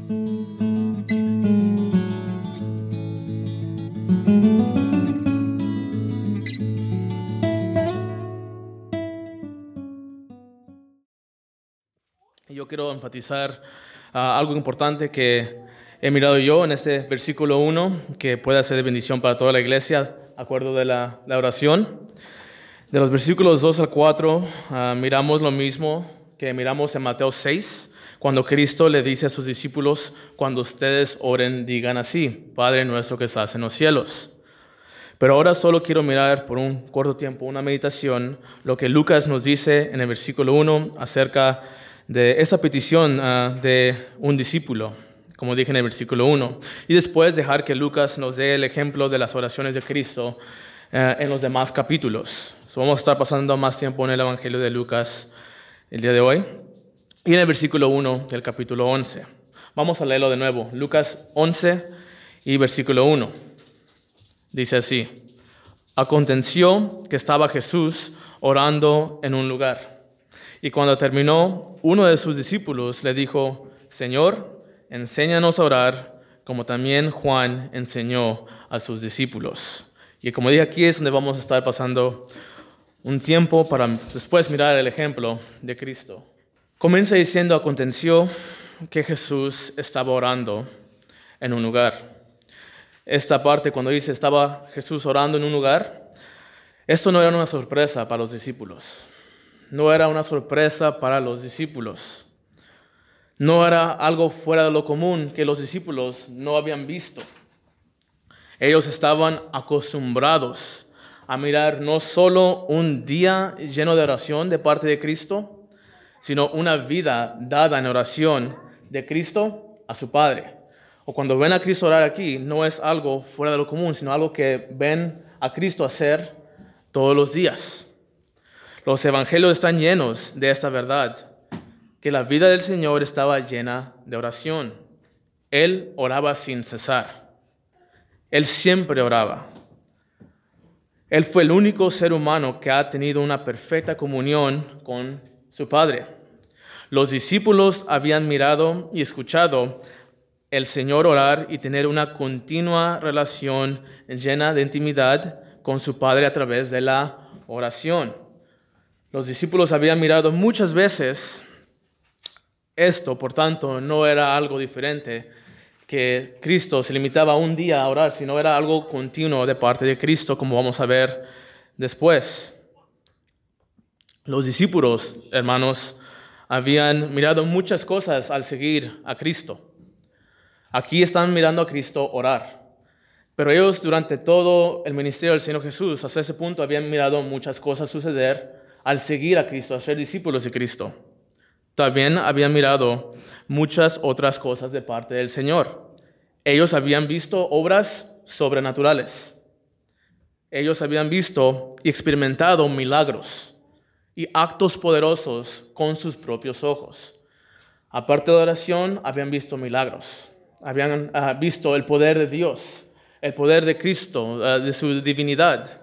Yo quiero enfatizar algo importante que he mirado yo en este versículo 1, que puede ser de bendición para toda la iglesia, de acuerdo de la oración. De los versículos 2 al 4, miramos lo mismo que miramos en Mateo 6, cuando Cristo le dice a sus discípulos: cuando ustedes oren, digan así: Padre nuestro que estás en los cielos. Pero ahora solo quiero mirar por un corto tiempo, una meditación, lo que Lucas nos dice en el versículo 1 acerca de esa petición de un discípulo, como dije en el versículo 1. Y después dejar que Lucas nos dé el ejemplo de las oraciones de Cristo en los demás capítulos. Vamos a estar pasando más tiempo en el Evangelio de Lucas el día de hoy. Y en el versículo 1 del capítulo 11. Vamos a leerlo de nuevo. Lucas 11 y versículo 1. Dice así: Aconteció que estaba Jesús orando en un lugar. Y cuando terminó, uno de sus discípulos le dijo: Señor, enséñanos a orar, como también Juan enseñó a sus discípulos. Y como dije, aquí es donde vamos a estar pasando un tiempo para después mirar el ejemplo de Cristo. Comienza diciendo: aconteció que Jesús estaba orando en un lugar. Esta parte, cuando dice estaba Jesús orando en un lugar, esto no era una sorpresa para los discípulos. No era una sorpresa para los discípulos. No era algo fuera de lo común que los discípulos no habían visto. Ellos estaban acostumbrados a mirar no solo un día lleno de oración de parte de Cristo, sino una vida dada en oración de Cristo a su Padre. O cuando ven a Cristo orar aquí, no es algo fuera de lo común, sino algo que ven a Cristo hacer todos los días. Los evangelios están llenos de esta verdad, que la vida del Señor estaba llena de oración. Él oraba sin cesar. Él siempre oraba. Él fue el único ser humano que ha tenido una perfecta comunión con su Padre. Los discípulos habían mirado y escuchado el Señor orar y tener una continua relación llena de intimidad con su Padre a través de la oración. Los discípulos habían mirado muchas veces esto, por tanto, no era algo diferente que Cristo se limitaba un día a orar, sino era algo continuo de parte de Cristo, como vamos a ver después. Los discípulos, hermanos, habían mirado muchas cosas al seguir a Cristo. Aquí están mirando a Cristo orar. Pero ellos durante todo el ministerio del Señor Jesús, hasta ese punto, habían mirado muchas cosas suceder al seguir a Cristo, a ser discípulos de Cristo. También habían mirado muchas otras cosas de parte del Señor. Ellos habían visto obras sobrenaturales. Ellos habían visto y experimentado milagros y actos poderosos con sus propios ojos. Aparte de oración, habían visto milagros. Habían visto el poder de Dios, el poder de Cristo, de su divinidad.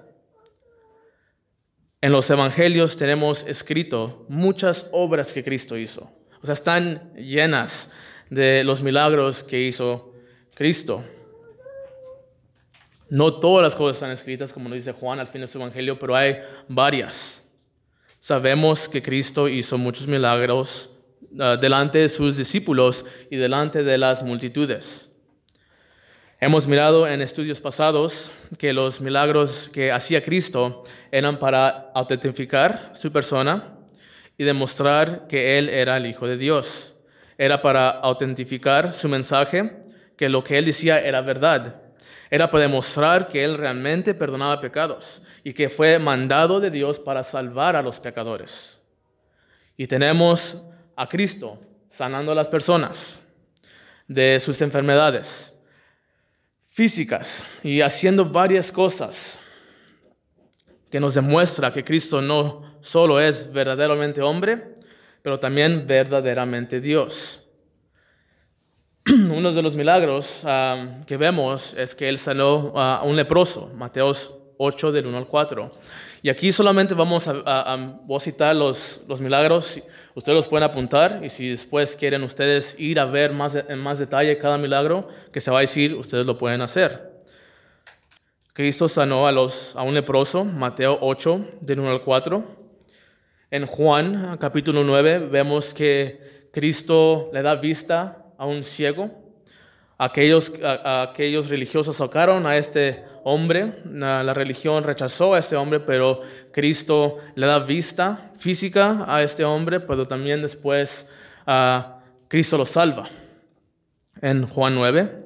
En los evangelios tenemos escrito muchas obras que Cristo hizo. O sea, están llenas de los milagros que hizo Cristo. No todas las cosas están escritas, como nos dice Juan al fin de su evangelio, pero hay varias. Sabemos que Cristo hizo muchos milagros delante de sus discípulos y delante de las multitudes. Hemos mirado en estudios pasados que los milagros que hacía Cristo eran para autentificar su persona y demostrar que Él era el Hijo de Dios. Era para autentificar su mensaje, que lo que Él decía era verdad. Era para demostrar que Él realmente perdonaba pecados y que fue mandado de Dios para salvar a los pecadores. Y tenemos a Cristo sanando a las personas de sus enfermedades físicas y haciendo varias cosas que nos demuestra que Cristo no solo es verdaderamente hombre, pero también verdaderamente Dios. Uno de los milagros que vemos es que Él sanó a un leproso, Mateo 8 del 1 al 4. Y aquí solamente voy a citar los milagros. Ustedes los pueden apuntar y si después quieren ustedes ir a ver en más detalle cada milagro que se va a decir, ustedes lo pueden hacer. Cristo sanó a un leproso, Mateo 8 del 1 al 4. En Juan capítulo 9 vemos que Cristo le da vista a un ciego. Aquellos religiosos sacaron a este hombre, la religión rechazó a este hombre, pero Cristo le da vista física a este hombre, pero también después Cristo lo salva. En Juan 9,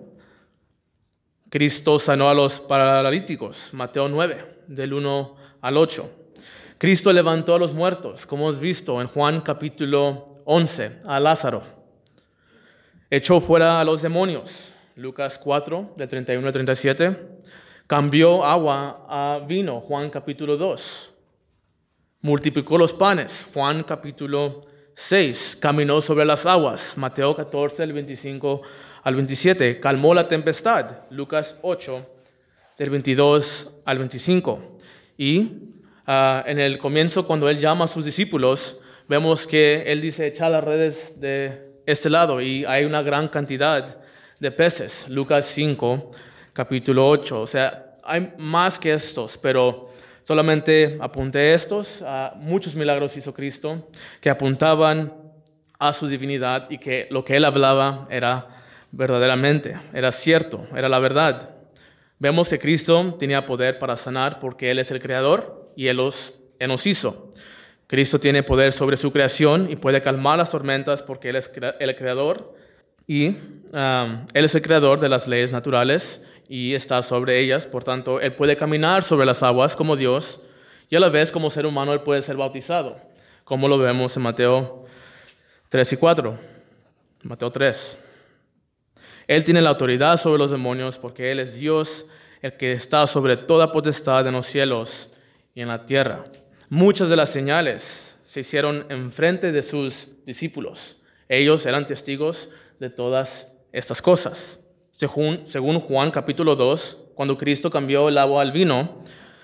Cristo sanó a los paralíticos, Mateo 9, del 1 al 8. Cristo levantó a los muertos, como hemos visto en Juan capítulo 11, a Lázaro. Echó fuera a los demonios, Lucas 4, de 31 al 37. Cambió agua a vino, Juan capítulo 2. Multiplicó los panes, Juan capítulo 6. Caminó sobre las aguas, Mateo 14, del 25 al 27. Calmó la tempestad, Lucas 8, del 22 al 25. Y en el comienzo, cuando él llama a sus discípulos, vemos que él dice, echad las redes de este lado, y hay una gran cantidad de peces. Lucas 5, capítulo 8. O sea, hay más que estos, pero solamente apunté estos. Muchos milagros hizo Cristo que apuntaban a su divinidad y que lo que él hablaba era verdaderamente, era cierto, era la verdad. Vemos que Cristo tenía poder para sanar porque Él es el Creador y Él nos hizo. Cristo tiene poder sobre su creación y puede calmar las tormentas porque Él es el Creador y Él es el Creador de las leyes naturales y está sobre ellas. Por tanto, Él puede caminar sobre las aguas como Dios y a la vez como ser humano Él puede ser bautizado, como lo vemos en Mateo 3 y 4. Mateo 3. Él tiene la autoridad sobre los demonios porque Él es Dios, el que está sobre toda potestad en los cielos y en la tierra. Muchas de las señales se hicieron enfrente de sus discípulos. Ellos eran testigos de todas estas cosas. Según Juan capítulo 2, cuando Cristo cambió el agua al vino,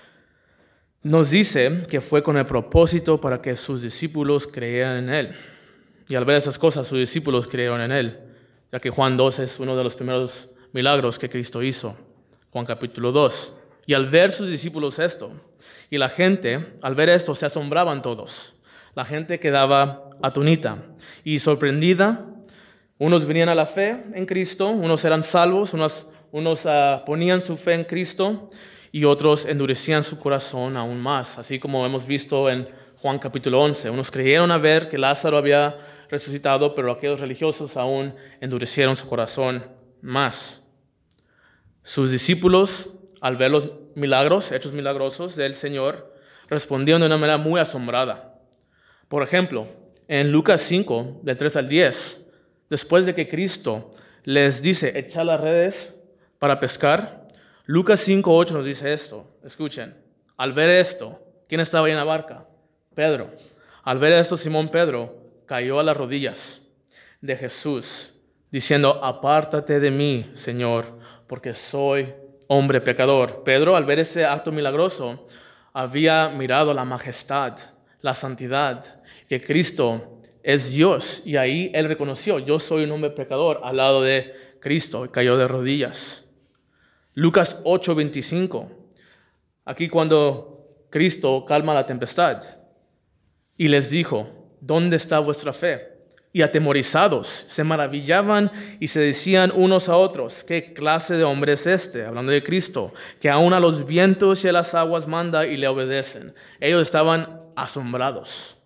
nos dice que fue con el propósito para que sus discípulos creyeran en Él. Y al ver esas cosas, sus discípulos creyeron en Él, ya que Juan 2 es uno de los primeros milagros que Cristo hizo. Juan capítulo 2. Y al ver sus discípulos esto, y la gente, al ver esto, se asombraban todos. La gente quedaba atónita y sorprendida. Unos venían a la fe en Cristo, unos eran salvos, unos ponían su fe en Cristo y otros endurecían su corazón aún más. Así como hemos visto en Juan capítulo 11. Unos creyeron a ver que Lázaro había resucitado, pero aquellos religiosos aún endurecieron su corazón más. Sus discípulos, al ver los milagros, hechos milagrosos del Señor, respondieron de una manera muy asombrada. Por ejemplo, en Lucas 5, del 3 al 10, después de que Cristo les dice, echad las redes para pescar, Lucas 5, 8 nos dice esto. Escuchen, al ver esto, ¿quién estaba ahí en la barca? Pedro. Al ver esto, Simón Pedro cayó a las rodillas de Jesús, diciendo, apártate de mí, Señor, porque soy hombre pecador. Pedro, al ver ese acto milagroso, había mirado la majestad, la santidad, que Cristo es Dios. Y ahí él reconoció, yo soy un hombre pecador al lado de Cristo, y cayó de rodillas. Lucas 8:25. Aquí cuando Cristo calma la tempestad y les dijo, ¿dónde está vuestra fe? Y atemorizados se maravillaban y se decían unos a otros, ¿qué clase de hombre es este? Hablando de Cristo, que aún a los vientos y a las aguas manda y le obedecen. Ellos estaban asombrados,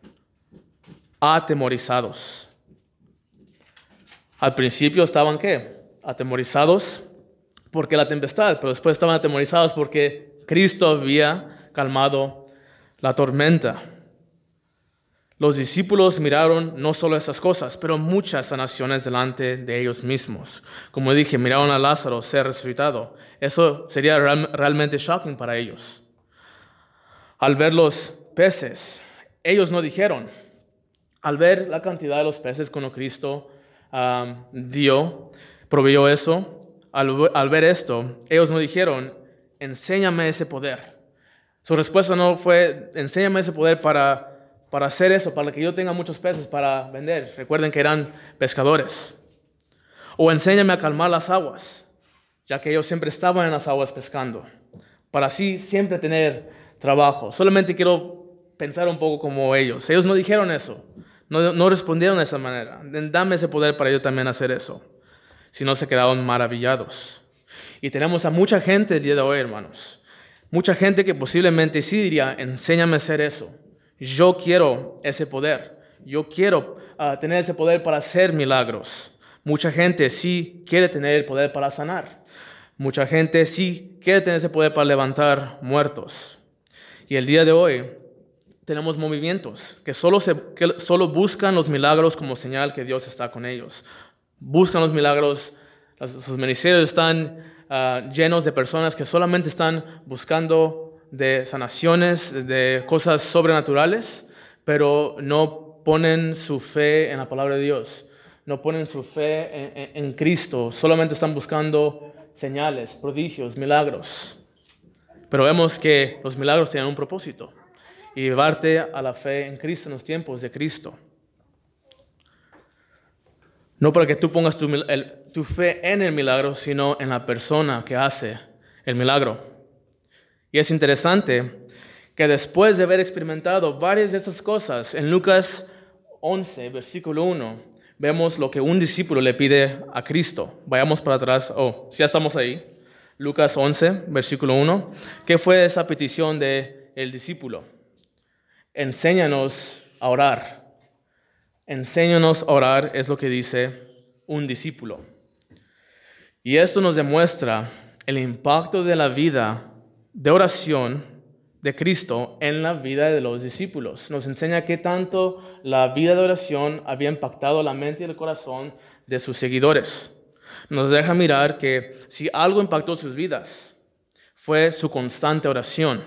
atemorizados. Al principio estaban, ¿qué? Atemorizados porque la tempestad, pero después estaban atemorizados porque Cristo había calmado la tormenta. Los discípulos miraron no solo esas cosas, pero muchas sanaciones delante de ellos mismos. Como dije, miraron a Lázaro ser resucitado. Eso sería realmente shocking para ellos. Al ver los peces, ellos no dijeron. Al ver la cantidad de los peces con los que Cristo proveyó eso, al ver esto, ellos no dijeron, enséñame ese poder. Su respuesta no fue, enséñame ese poder para hacer eso, para que yo tenga muchos peces para vender. Recuerden que eran pescadores. O enséñame a calmar las aguas, ya que ellos siempre estaban en las aguas pescando, para así siempre tener trabajo. Solamente quiero pensar un poco como ellos. Ellos no dijeron eso, no respondieron de esa manera. Dame ese poder para yo también hacer eso. Si no, se quedaron maravillados. Y tenemos a mucha gente el día de hoy, hermanos. Mucha gente que posiblemente sí diría, enséñame a hacer eso. Yo quiero ese poder. Yo quiero tener ese poder para hacer milagros. Mucha gente sí quiere tener el poder para sanar. Mucha gente sí quiere tener ese poder para levantar muertos. Y el día de hoy tenemos movimientos que solo buscan los milagros como señal que Dios está con ellos. Buscan los milagros, sus ministerios están llenos de personas que solamente están buscando de sanaciones, de cosas sobrenaturales, pero no ponen su fe en la palabra de Dios, no ponen su fe en Cristo, solamente están buscando señales, prodigios, milagros. Pero vemos que los milagros tienen un propósito, y llevarte a la fe en Cristo en los tiempos de Cristo. No para que tú pongas tu fe en el milagro, sino en la persona que hace el milagro. Y es interesante que después de haber experimentado varias de esas cosas, en Lucas 11, versículo 1, vemos lo que un discípulo le pide a Cristo. Vayamos para atrás. Ya estamos ahí. Lucas 11, versículo 1. ¿Qué fue esa petición del discípulo? Enséñanos a orar. Enséñanos a orar es lo que dice un discípulo. Y esto nos demuestra el impacto de la vida de oración de Cristo en la vida de los discípulos. Nos enseña qué tanto la vida de oración había impactado la mente y el corazón de sus seguidores. Nos deja mirar que si algo impactó sus vidas, fue su constante oración.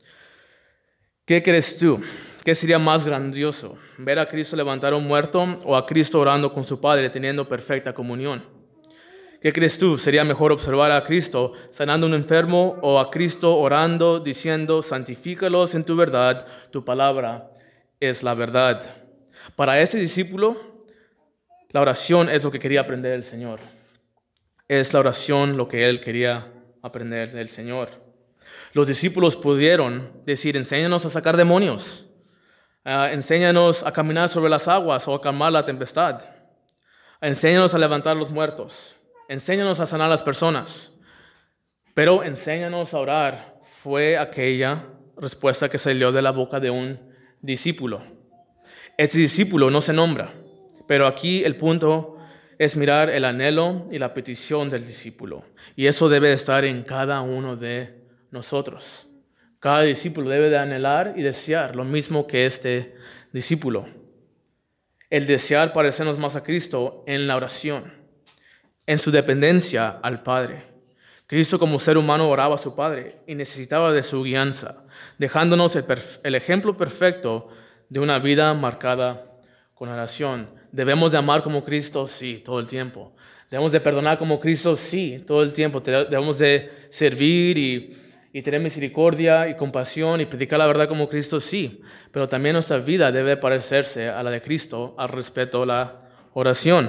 ¿Qué crees tú? ¿Qué sería más grandioso? ¿Ver a Cristo levantar a un muerto o a Cristo orando con su Padre, teniendo perfecta comunión? ¿Qué crees tú? ¿Sería mejor observar a Cristo sanando a un enfermo o a Cristo orando, diciendo, santifícalos en tu verdad, tu palabra es la verdad? Para ese discípulo, la oración es lo que quería aprender del Señor. Es la oración lo que él quería aprender del Señor. Los discípulos pudieron decir, enséñanos a sacar demonios. Enséñanos a caminar sobre las aguas o a calmar la tempestad. Enséñanos a levantar los muertos. Enséñanos a sanar a las personas. Pero enséñanos a orar fue aquella respuesta que salió de la boca de un discípulo. Este discípulo no se nombra, pero aquí el punto es mirar el anhelo y la petición del discípulo. Y eso debe de estar en cada uno de nosotros. Cada discípulo debe de anhelar y desear lo mismo que este discípulo. El desear parecernos más a Cristo en la oración, en su dependencia al Padre. Cristo como ser humano oraba a su Padre y necesitaba de su guianza, dejándonos el ejemplo perfecto de una vida marcada con oración. ¿Debemos de amar como Cristo? Sí, todo el tiempo. ¿Debemos de perdonar como Cristo? Sí, todo el tiempo. ¿Debemos de servir y tener misericordia y compasión y predicar la verdad como Cristo? Sí, pero también nuestra vida debe parecerse a la de Cristo al respecto a la oración.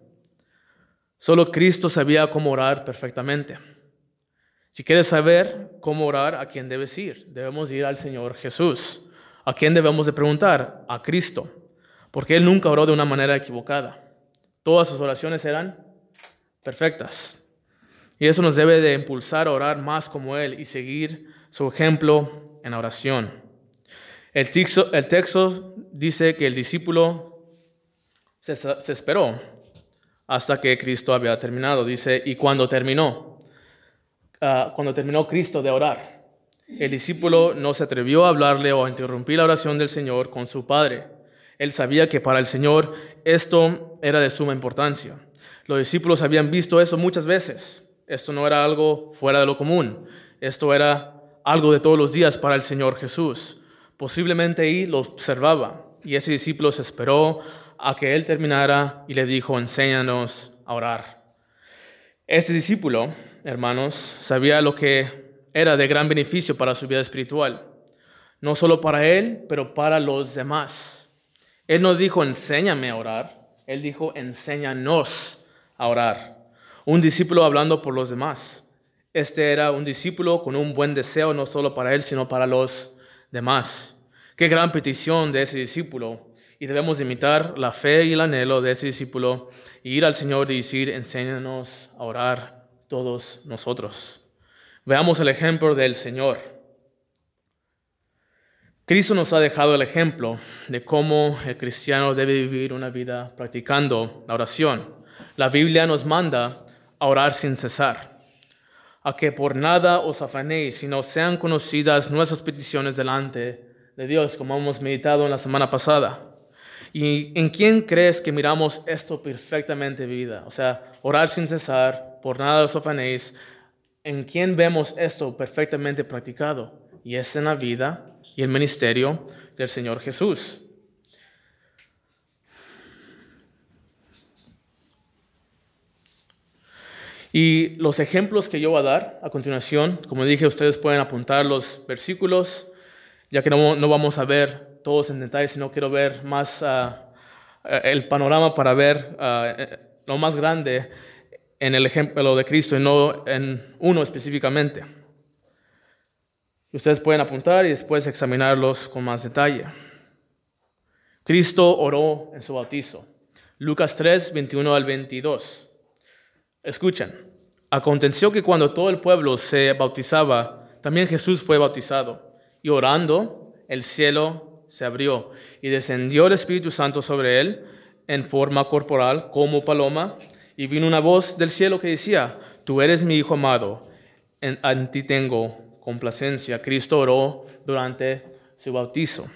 Solo Cristo sabía cómo orar perfectamente. Si quieres saber cómo orar, ¿a quién debes ir? Debemos ir al Señor Jesús. ¿A quién debemos de preguntar? A Cristo, porque Él nunca oró de una manera equivocada. Todas sus oraciones eran perfectas. Y eso nos debe de impulsar a orar más como Él y seguir su ejemplo en la oración. El texto dice que el discípulo se esperó hasta que Cristo había terminado. Dice, y cuando terminó Cristo de orar, el discípulo no se atrevió a hablarle o a interrumpir la oración del Señor con su Padre. Él sabía que para el Señor esto era de suma importancia. Los discípulos habían visto eso muchas veces. Esto no era algo fuera de lo común. Esto era algo de todos los días para el Señor Jesús. Posiblemente ahí lo observaba. Y ese discípulo se esperó a que Él terminara y le dijo, enséñanos a orar. Ese discípulo, hermanos, sabía lo que era de gran beneficio para su vida espiritual. no solo para él, pero para los demás. Él no dijo, enséñame a orar. Él dijo, enséñanos a orar. Un discípulo hablando por los demás. Este era un discípulo con un buen deseo, no solo para él, sino para los demás. Qué gran petición de ese discípulo. Y debemos imitar la fe y el anhelo de ese discípulo y ir al Señor y decir, enséñanos a orar todos nosotros. Veamos el ejemplo del Señor. Cristo nos ha dejado el ejemplo de cómo el cristiano debe vivir una vida practicando la oración. La Biblia nos manda a orar sin cesar, a que por nada os afanéis, sino sean conocidas nuestras peticiones delante de Dios, como hemos meditado en la semana pasada. ¿Y en quién crees que miramos esto perfectamente vivida? O sea, orar sin cesar, por nada os afanéis. ¿En quién vemos esto perfectamente practicado? Y es en la vida y el ministerio del Señor Jesús. Y los ejemplos que yo voy a dar a continuación, como dije, ustedes pueden apuntar los versículos, ya que no vamos a ver todos en detalle, sino quiero ver más el panorama para ver lo más grande en el ejemplo de Cristo y no en uno específicamente. Y ustedes pueden apuntar y después examinarlos con más detalle. Cristo oró en su bautizo. Lucas 3, 21 al 22. Escuchen. Aconteció que cuando todo el pueblo se bautizaba, también Jesús fue bautizado. Y orando, el cielo se abrió y descendió el Espíritu Santo sobre él en forma corporal como paloma. Y vino una voz del cielo que decía, tú eres mi Hijo amado, en ti tengo complacencia. Cristo oró durante su bautizo.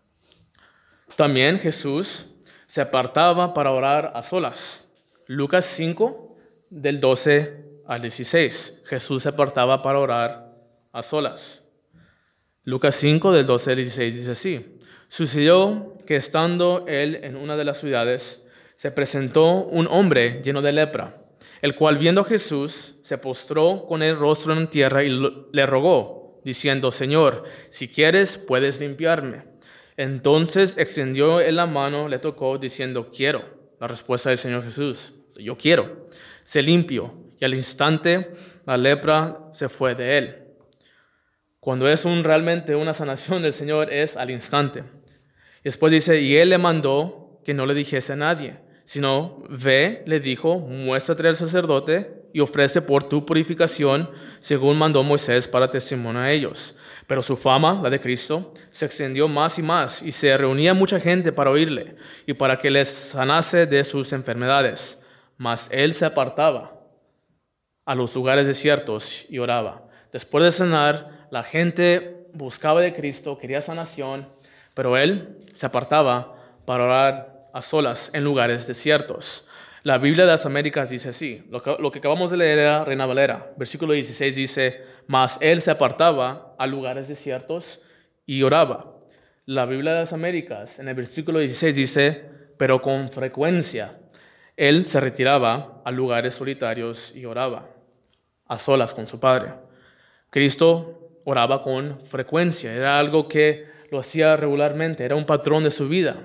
También Jesús se apartaba para orar a solas. Lucas 5, del 12 al 16. Jesús se apartaba para orar a solas. Lucas 5, del 12 al 16 dice así. Sucedió que estando él en una de las ciudades, se presentó un hombre lleno de lepra, el cual viendo a Jesús, se postró con el rostro en tierra y le rogó, diciendo, Señor, si quieres, puedes limpiarme. Entonces extendió él la mano, le tocó, diciendo, quiero. La respuesta del Señor Jesús, yo quiero. Se limpió, y al instante la lepra se fue de él. Cuando es realmente una sanación del Señor, es al instante. Y después dice, y él le mandó que no le dijese a nadie, sino, ve, le dijo, muéstrate al sacerdote y ofrece por tu purificación, según mandó Moisés para testimonio a ellos. Pero su fama, la de Cristo, se extendió más y más, y se reunía mucha gente para oírle, y para que les sanase de sus enfermedades. Mas él se apartaba a los lugares desiertos y oraba. Después de sanar, la gente buscaba de Cristo, quería sanación, pero él se apartaba para orar a solas en lugares desiertos. La Biblia de las Américas dice así, lo que acabamos de leer era Reina Valera, versículo 16 dice, mas él se apartaba a lugares desiertos y oraba. La Biblia de las Américas en el versículo 16 dice, pero con frecuencia él se retiraba a lugares solitarios y oraba, a solas con su Padre. Cristo oraba con frecuencia, era algo que lo hacía regularmente, era un patrón de su vida.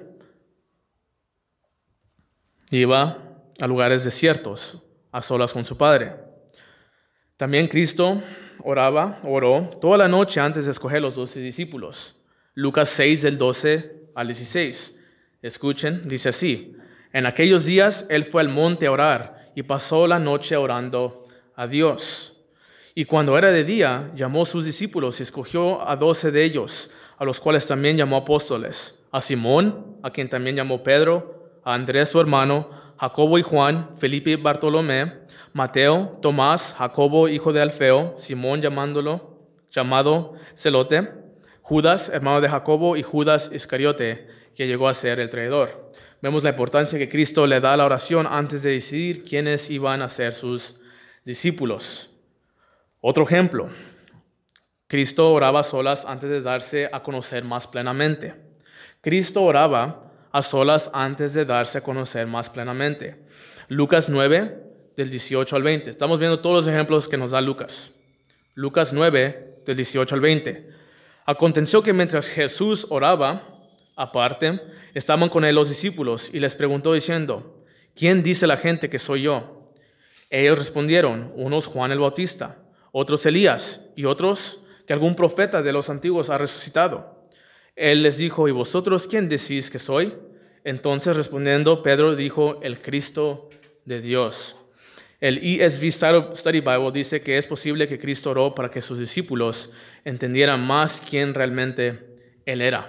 Iba a lugares desiertos, a solas con su Padre. También Cristo oró toda la noche antes de escoger los 12 discípulos. Lucas 6, del 12 al 16. Escuchen, dice así. En aquellos días él fue al monte a orar y pasó la noche orando a Dios. Y cuando era de día, llamó a sus discípulos y escogió a 12 de ellos, a los cuales también llamó apóstoles. A Simón, a quien también llamó Pedro, a Andrés su hermano, Jacobo y Juan, Felipe y Bartolomé, Mateo, Tomás, Jacobo hijo de Alfeo, Simón llamado Celote, Judas, hermano de Jacobo, y Judas Iscariote, que llegó a ser el traidor. Vemos la importancia que Cristo le da a la oración antes de decidir quiénes iban a ser sus discípulos. Otro ejemplo, Cristo oraba a solas antes de darse a conocer más plenamente. Cristo oraba a solas antes de darse a conocer más plenamente. Lucas 9, del 18 al 20. Estamos viendo todos los ejemplos que nos da Lucas. Lucas 9, del 18 al 20. Aconteció que mientras Jesús oraba, aparte, estaban con él los discípulos y les preguntó diciendo, ¿quién dice la gente que soy yo? Ellos respondieron, unos Juan el Bautista, otros Elías y otros que algún profeta de los antiguos ha resucitado. Él les dijo, ¿y vosotros quién decís que soy? Entonces respondiendo, Pedro dijo, el Cristo de Dios. El ESV Study Bible dice que es posible que Cristo oró para que sus discípulos entendieran más quién realmente Él era.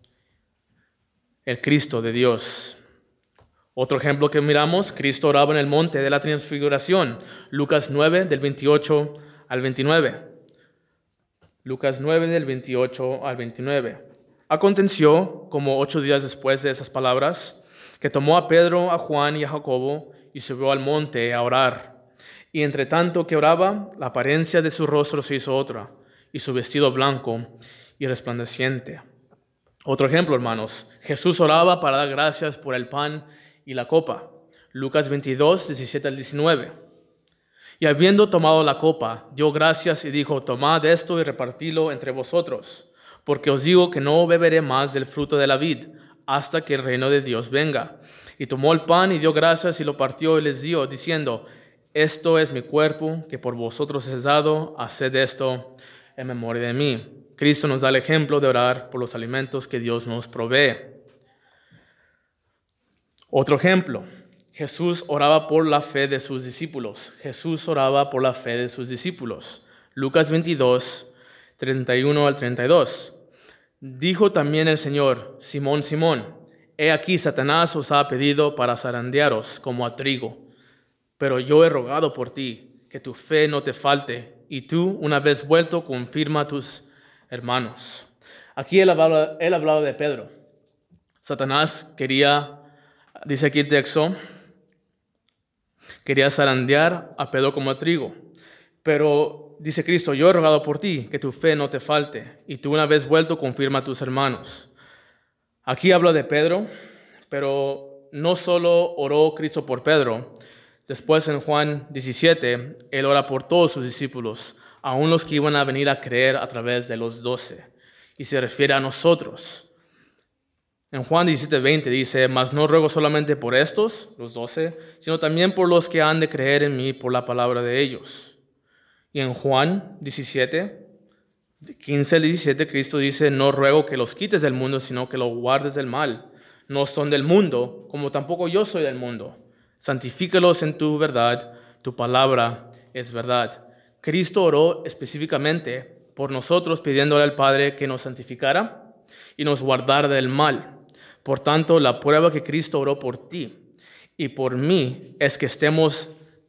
El Cristo de Dios. Otro ejemplo que miramos, Cristo oraba en el monte de la transfiguración. Lucas 9, del 28 al 29. Lucas 9, del 28 al 29. Aconteció, como 8 días después de esas palabras, que tomó a Pedro, a Juan y a Jacobo y subió al monte a orar. Y entre tanto que oraba, la apariencia de su rostro se hizo otra, y su vestido blanco y resplandeciente. Otro ejemplo, hermanos. Jesús oraba para dar gracias por el pan y la copa. Lucas 22, 17 al 19. Y habiendo tomado la copa, dio gracias y dijo, tomad esto y repartidlo entre vosotros, porque os digo que no beberé más del fruto de la vid, hasta que el reino de Dios venga. Y tomó el pan y dio gracias y lo partió y les dio, diciendo, esto es mi cuerpo, que por vosotros es dado, haced esto en memoria de mí. Cristo nos da el ejemplo de orar por los alimentos que Dios nos provee. Otro ejemplo, Jesús oraba por la fe de sus discípulos. Jesús oraba por la fe de sus discípulos. Lucas 22, 31 al 32. Dijo también el Señor, Simón, Simón, he aquí Satanás os ha pedido para zarandearos como a trigo, pero yo he rogado por ti, que tu fe no te falte, y tú, una vez vuelto, confirma a tus hermanos. Aquí él hablaba de Pedro. Satanás quería, dice aquí el texto, quería zarandear a Pedro como a trigo, pero dice Cristo, yo he rogado por ti, que tu fe no te falte, y tú una vez vuelto, confirma a tus hermanos. Aquí habla de Pedro, pero no solo oró Cristo por Pedro. Después en Juan 17, Él ora por todos sus discípulos, aun los que iban a venir a creer a través de los 12. Y se refiere a nosotros. En Juan 17:20 dice, mas no ruego solamente por estos, los 12, sino también por los que han de creer en mí por la palabra de ellos. Y en Juan 17, 15 al 17, Cristo dice, no ruego que los quites del mundo, sino que los guardes del mal. No son del mundo, como tampoco yo soy del mundo. Santifícalos en tu verdad, tu palabra es verdad. Cristo oró específicamente por nosotros, pidiéndole al Padre que nos santificara y nos guardara del mal. Por tanto, la prueba que Cristo oró por ti y por mí es que estemos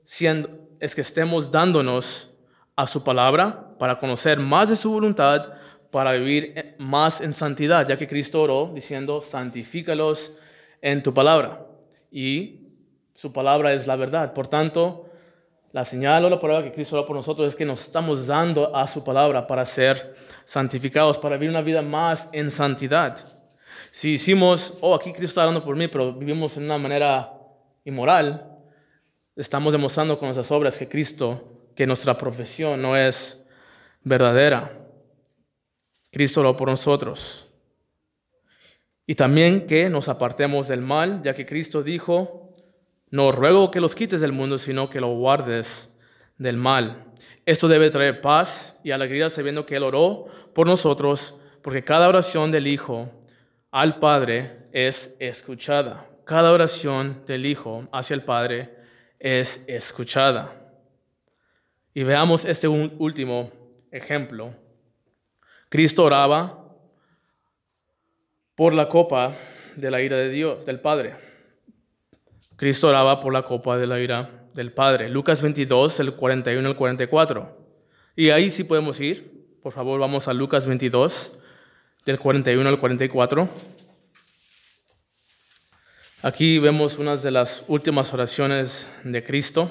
dándonos a su palabra para conocer más de su voluntad, para vivir más en santidad, ya que Cristo oró diciendo, santifícalos en tu palabra. Y su palabra es la verdad. Por tanto, la señal o la prueba que Cristo oró por nosotros es que nos estamos dando a su palabra para ser santificados, para vivir una vida más en santidad. Si hicimos, aquí Cristo está orando por mí, pero vivimos de una manera inmoral, estamos demostrando con nuestras obras que nuestra profesión no es verdadera. Cristo oró por nosotros. Y también que nos apartemos del mal, ya que Cristo dijo, no ruego que los quites del mundo, sino que lo guardes del mal. Esto debe traer paz y alegría sabiendo que Él oró por nosotros, porque cada oración del Hijo al Padre es escuchada. Cada oración del Hijo hacia el Padre es escuchada. Y veamos este último ejemplo. Cristo oraba por la copa de la ira de Dios, del Padre. Cristo oraba por la copa de la ira del Padre. Lucas 22, el 41 al 44. Y ahí sí podemos ir. Por favor, vamos a Lucas 22, del 41 al 44. Aquí vemos una de las últimas oraciones de Cristo.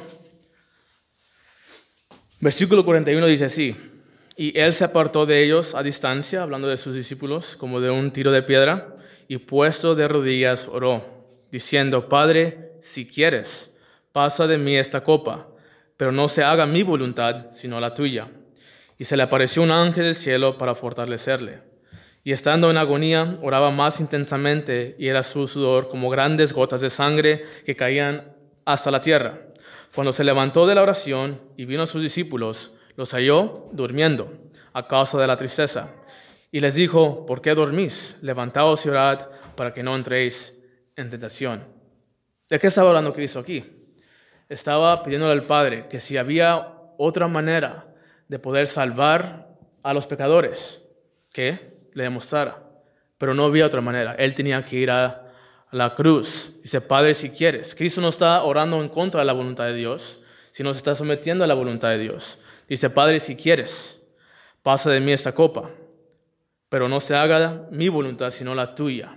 Versículo 41 dice así, y Él se apartó de ellos a distancia, hablando de sus discípulos, como de un tiro de piedra, y puesto de rodillas oró, diciendo, Padre, si quieres, pasa de mí esta copa, pero no se haga mi voluntad, sino la tuya. y se le apareció un ángel del cielo para fortalecerle. Y estando en agonía, oraba más intensamente, y era su sudor como grandes gotas de sangre que caían hasta la tierra. Cuando se levantó de la oración y vino a sus discípulos, los halló durmiendo a causa de la tristeza. Y les dijo: ¿por qué dormís? Levantaos y orad para que no entréis en tentación. ¿De qué estaba hablando Cristo aquí? Estaba pidiéndole al Padre que si había otra manera de poder salvar a los pecadores, que le demostrara. Pero no había otra manera. Él tenía que ir a la cruz. Dice: Padre, si quieres. Cristo no está orando en contra de la voluntad de Dios, sino se está sometiendo a la voluntad de Dios. Dice: Padre, si quieres, pasa de mí esta copa, pero no se haga mi voluntad, sino la tuya.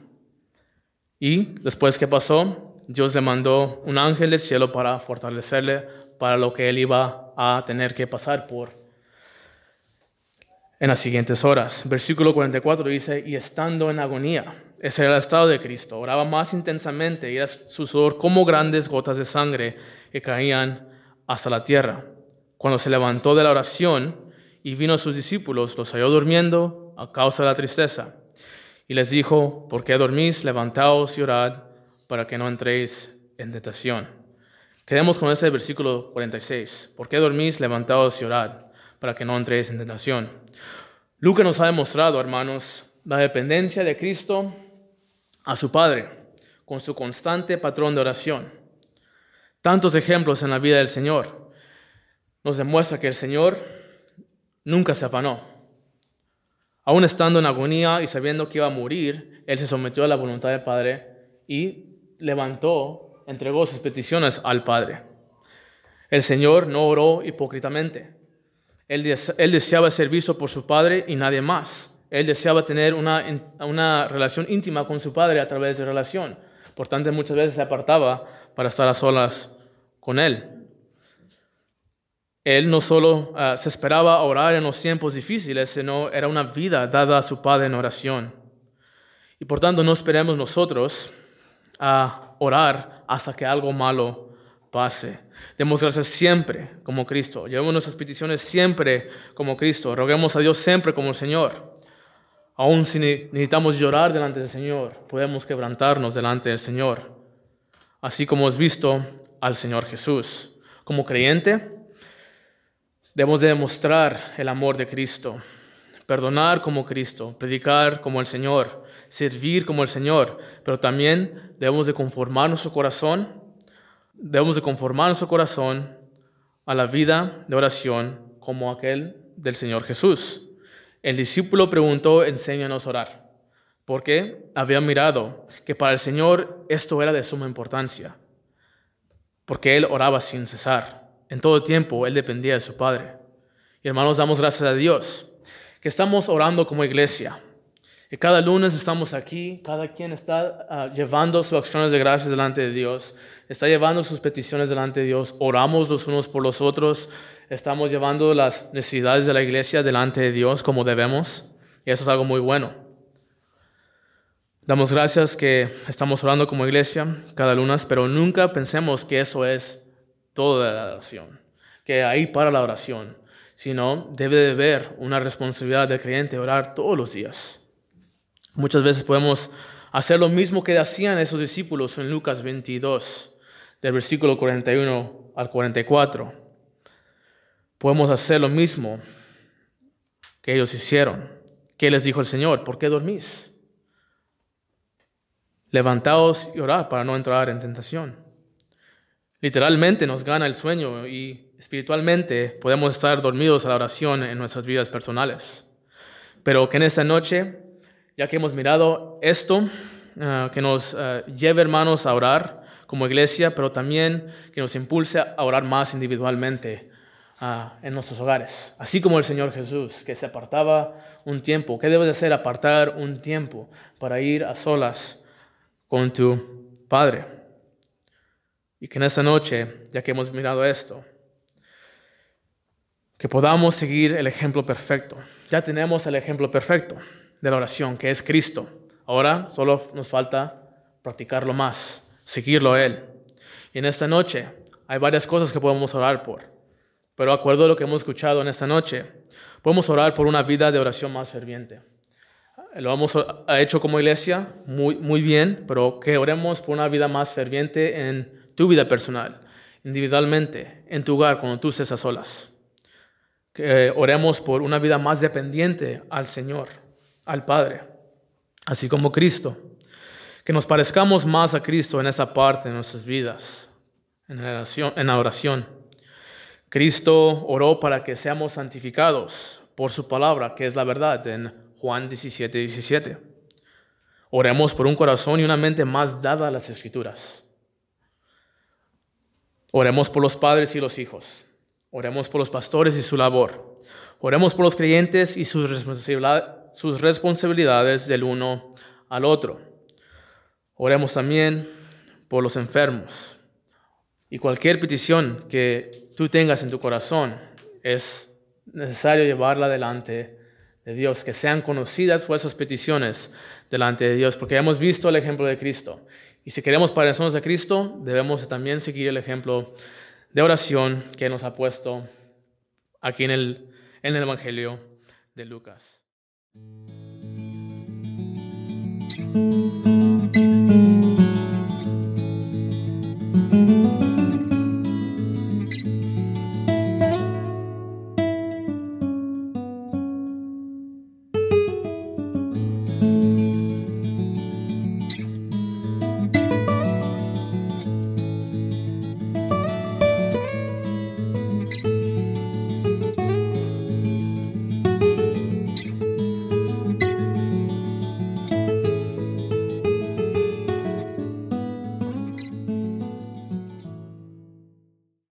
Y después, ¿qué pasó? Dios le mandó un ángel del cielo para fortalecerle para lo que él iba a tener que pasar por en las siguientes horas. Versículo 44 dice: y estando en agonía. Ese era el estado de Cristo. Oraba más intensamente y era su sudor como grandes gotas de sangre que caían hasta la tierra. Cuando se levantó de la oración y vino a sus discípulos, los halló durmiendo a causa de la tristeza. Y les dijo: ¿por qué dormís? Levantaos y orad para que no entréis en tentación. Quedemos con ese versículo 46. ¿Por qué dormís? Levantaos y orad para que no entréis en tentación. Lucas nos ha demostrado, hermanos, la dependencia de Cristo a su Padre con su constante patrón de oración. Tantos ejemplos en la vida del Señor nos demuestra que el Señor nunca se afanó. Aún estando en agonía y sabiendo que iba a morir, Él se sometió a la voluntad del Padre y entregó sus peticiones al Padre. El Señor no oró hipócritamente. Él deseaba ser visto por su Padre y nadie más. Él deseaba tener una relación íntima con su Padre a través de relación. Por tanto, muchas veces se apartaba para estar a solas con Él. Él no solo se esperaba orar en los tiempos difíciles, sino era una vida dada a su Padre en oración. Y por tanto, no esperemos nosotros a orar hasta que algo malo pase. Demos gracias siempre como Cristo. Llevemos nuestras peticiones siempre como Cristo. Roguemos a Dios siempre como el Señor. Aun si necesitamos llorar delante del Señor, podemos quebrantarnos delante del Señor, así como hemos visto al Señor Jesús. Como creyente, debemos de demostrar el amor de Cristo, perdonar como Cristo, predicar como el Señor, servir como el Señor, pero también debemos de conformar nuestro corazón a la vida de oración como aquel del Señor Jesús. El discípulo preguntó: enséñanos a orar, porque había mirado que para el Señor esto era de suma importancia, porque Él oraba sin cesar. En todo tiempo Él dependía de su Padre. Y hermanos, damos gracias a Dios que estamos orando como iglesia. Y cada lunes estamos aquí, cada quien está llevando sus acciones de gracias delante de Dios, está llevando sus peticiones delante de Dios, oramos los unos por los otros, estamos llevando las necesidades de la iglesia delante de Dios como debemos, y eso es algo muy bueno. Damos gracias que estamos orando como iglesia cada lunes, pero nunca pensemos que eso es toda la oración, que ahí para la oración, sino debe de haber una responsabilidad del creyente orar todos los días. Muchas veces podemos hacer lo mismo que hacían esos discípulos en Lucas 22, del versículo 41 al 44. Podemos hacer lo mismo que ellos hicieron. ¿Qué les dijo el Señor? ¿Por qué dormís? Levantaos y orad para no entrar en tentación. Literalmente nos gana el sueño y espiritualmente podemos estar dormidos a la oración en nuestras vidas personales. Pero que en esta noche, ya que hemos mirado esto, que nos lleve, hermanos, a orar como iglesia, pero también que nos impulse a orar más individualmente en nuestros hogares. Así como el Señor Jesús, que se apartaba un tiempo. ¿Qué debes de hacer? Apartar un tiempo para ir a solas con tu Padre. Y que en esta noche, ya que hemos mirado esto, que podamos seguir el ejemplo perfecto. Ya tenemos el ejemplo perfecto de la oración, que es Cristo. Ahora solo nos falta practicarlo más, seguirlo a Él. Y en esta noche hay varias cosas que podemos orar por. Pero de acuerdo a lo que hemos escuchado en esta noche, podemos orar por una vida de oración más ferviente. Lo hemos hecho como iglesia muy bien, pero que oremos por una vida más ferviente en tu vida personal, individualmente, en tu hogar, cuando tú estés a solas. Que oremos por una vida más dependiente al Señor, al Padre, así como Cristo. Que nos parezcamos más a Cristo en esa parte de nuestras vidas, en la oración. Cristo oró para que seamos santificados por su palabra, que es la verdad, en Juan 17:17. Oremos por un corazón y una mente más dada a las Escrituras. Oremos por los padres y los hijos. Oremos por los pastores y su labor. Oremos por los creyentes y sus responsabilidades del uno al otro. Oremos también por los enfermos. Y cualquier petición que tú tengas en tu corazón es necesario llevarla delante de Dios, que sean conocidas esas peticiones delante de Dios, porque hemos visto el ejemplo de Cristo. Y si queremos parecernos a Cristo, debemos también seguir el ejemplo de oración que nos ha puesto aquí en el Evangelio de Lucas.